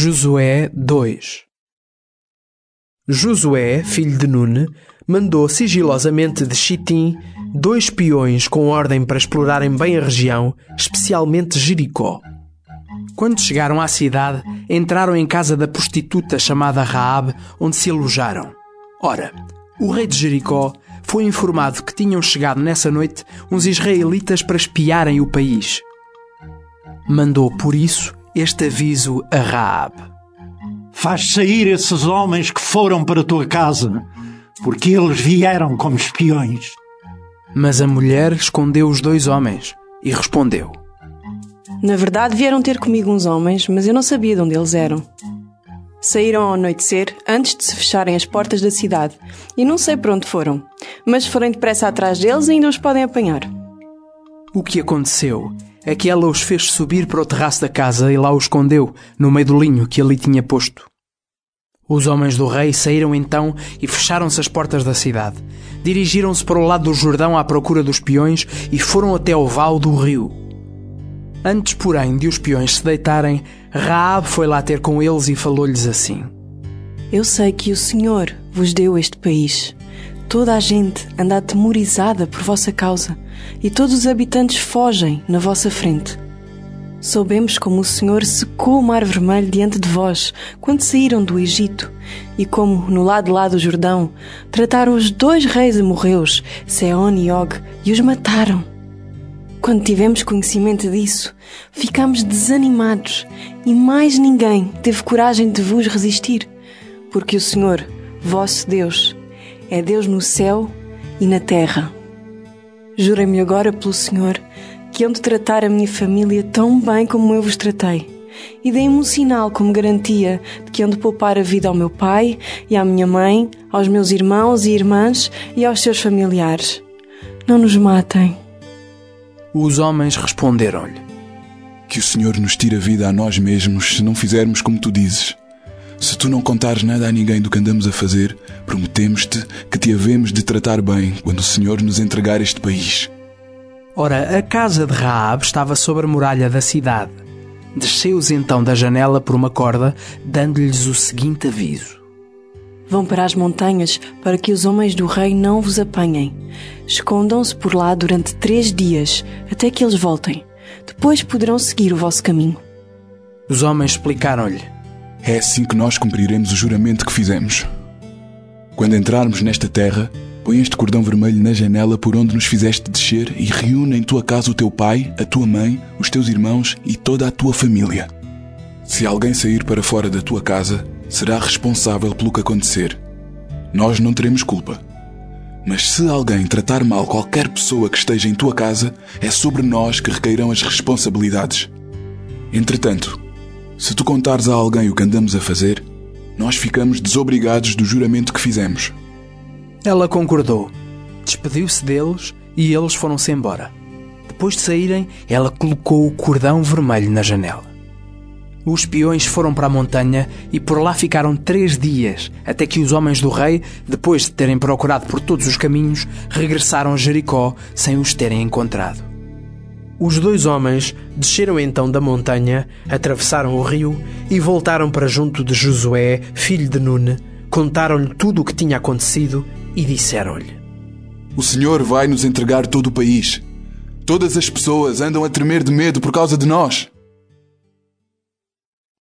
Josué 2. Josué, filho de Nune, mandou sigilosamente de Chitim 2 espiões com ordem para explorarem bem a região, especialmente Jericó. Quando chegaram à cidade, entraram em casa da prostituta chamada Raabe, onde se alojaram. Ora, o rei de Jericó foi informado que tinham chegado nessa noite uns israelitas para espiarem o país. Mandou, por isso, este aviso a Raabe: Faz sair esses homens que foram para a tua casa, porque eles vieram como espiões. Mas a mulher escondeu os 2 homens e respondeu: Na verdade vieram ter comigo uns homens, mas eu não sabia de onde eles eram. Saíram ao anoitecer, antes de se fecharem as portas da cidade, e não sei para onde foram, mas se forem depressa atrás deles ainda os podem apanhar. O que aconteceu é que ela os fez subir para o terraço da casa e lá os escondeu, no meio do linho que ali tinha posto. Os homens do rei saíram então e fecharam-se as portas da cidade. Dirigiram-se para o lado do Jordão à procura dos espiões e foram até ao vale do rio. Antes, porém, de os espiões se deitarem, Raabe foi lá ter com eles e falou-lhes assim: Eu sei que o Senhor vos deu este país. Toda a gente anda atemorizada por vossa causa, e todos os habitantes fogem na vossa frente. Soubemos como o Senhor secou o Mar Vermelho diante de vós, quando saíram do Egito, e como, no lado de lá do Jordão, trataram os 2 reis amorreus, Seón e Og, e os mataram. Quando tivemos conhecimento disso, ficámos desanimados, e mais ninguém teve coragem de vos resistir, porque o Senhor, vosso Deus, é Deus no céu e na terra. Jurem-me agora pelo Senhor que hão de tratar a minha família tão bem como eu vos tratei, e deem-me um sinal como garantia de que hão de poupar a vida ao meu pai e à minha mãe, aos meus irmãos e irmãs e aos seus familiares. Não nos matem. Os homens responderam-lhe: Que o Senhor nos tire a vida a nós mesmos se não fizermos como tu dizes. Se tu não contares nada a ninguém do que andamos a fazer, prometemos-te que te havemos de tratar bem quando o Senhor nos entregar este país. Ora, a casa de Raabe estava sobre a muralha da cidade. Desceu-os então da janela por uma corda, dando-lhes o seguinte aviso: Vão para as montanhas para que os homens do rei não vos apanhem. Escondam-se por lá durante 3 dias, até que eles voltem. Depois poderão seguir o vosso caminho. Os homens explicaram-lhe: É assim que nós cumpriremos o juramento que fizemos. Quando entrarmos nesta terra, põe este cordão vermelho na janela por onde nos fizeste descer e reúne em tua casa o teu pai, a tua mãe, os teus irmãos e toda a tua família. Se alguém sair para fora da tua casa, será responsável pelo que acontecer. Nós não teremos culpa. Mas se alguém tratar mal qualquer pessoa que esteja em tua casa, é sobre nós que recairão as responsabilidades. Entretanto, se tu contares a alguém o que andamos a fazer, nós ficamos desobrigados do juramento que fizemos. Ela concordou, despediu-se deles e eles foram-se embora. Depois de saírem, ela colocou o cordão vermelho na janela. Os espiões foram para a montanha e por lá ficaram 3 dias, até que os homens do rei, depois de terem procurado por todos os caminhos, regressaram a Jericó sem os terem encontrado. Os 2 homens desceram então da montanha, atravessaram o rio e voltaram para junto de Josué, filho de Nune, contaram-lhe tudo o que tinha acontecido e disseram-lhe: O Senhor vai nos entregar todo o país. Todas as pessoas andam a tremer de medo por causa de nós.